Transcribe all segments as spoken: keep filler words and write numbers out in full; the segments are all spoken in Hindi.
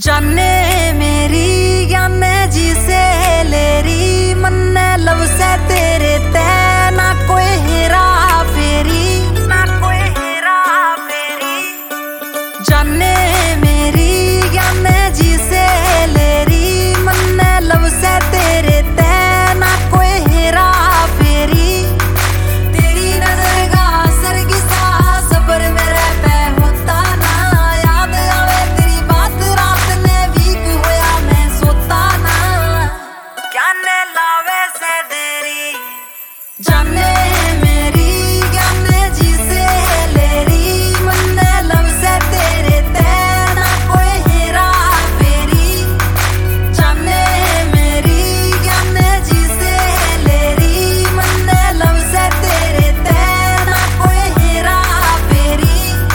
जाने मेरी ज्ञाने जी से लेरी मन्ने लब से तेरे ते ना कोई हेरा फेरी ना कोई हेरा फेरी। जाने मेरी ज्ञाने जी से लेरी मन्ने लब से तेरे ते ना कोई हेरा फेरी। तेरी नजर का असर किसा सबर मेरे पे होता ना याद आवे तेरी बात रात ने वीक होया मैं सोता ना क्या ने लावे से देरी। जाने मेरी ज्ञाने जी से लेरी मन्ने लब से तेरे ते ना कोई हेरा फेरी। जाने मेरी ज्ञाने जी से लेरी मन्ने लब से तेरे ते ना कोई हेरा फेरी।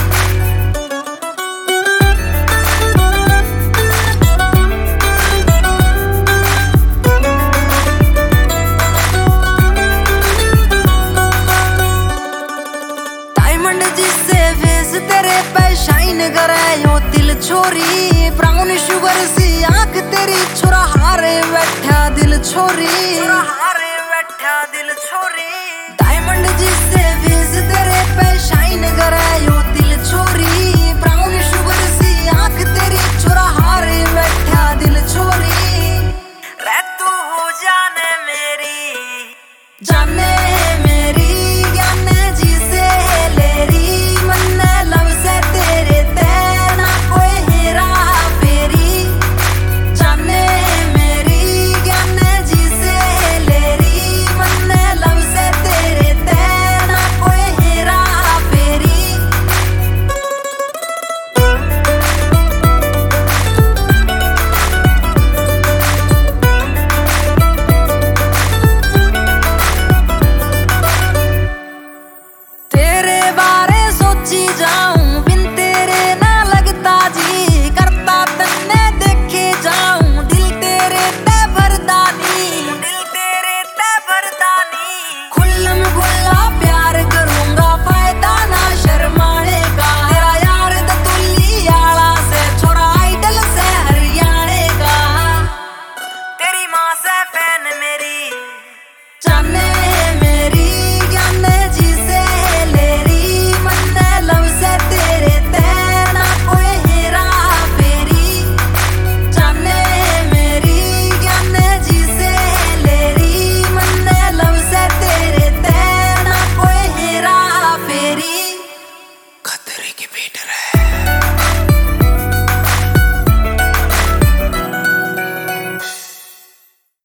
डायमंड जिससे फेस तेरे पे शाइन करे यो दिल छोरी। ब्राउन शुगर सी आंख तेरी छोरा हारे बैठा दिल छोरी। हारे बैठा दिल छोरी।